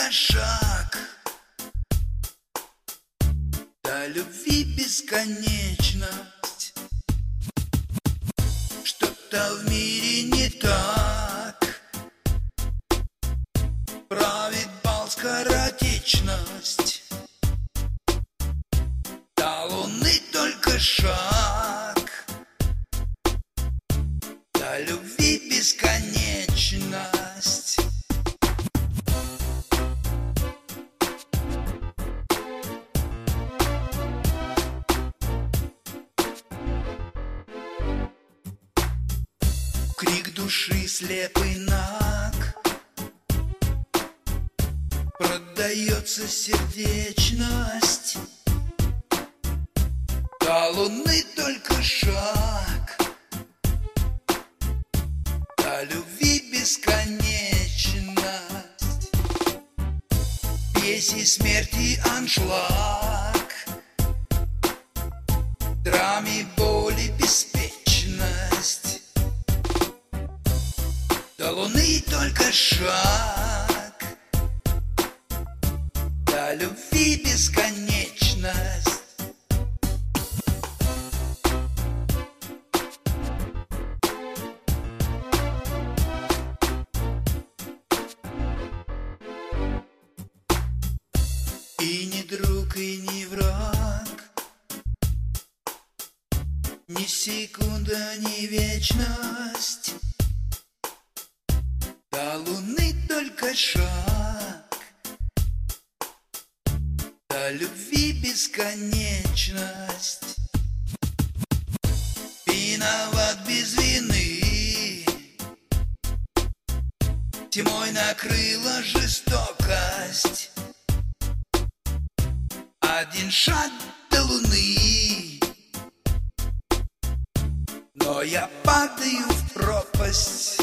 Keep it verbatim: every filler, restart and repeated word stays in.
только шаг до любви бесконечность. Что-то в мире не так, правит бал скоротечность. До луны только шаг до любви бесконечность. Крик души слепый наг, продается сердечность. До луны только шаг до любви бесконечность. Песни смерти аншлаг, драме боли беспечность. До луны только шаг до любви бесконечность. И не друг, и не враг, ни секунда, ни вечность. До луны только шаг до любви бесконечность. Виноват без вины, тьмой накрыла жестокость. Один шаг до луны, но я падаю в пропасть.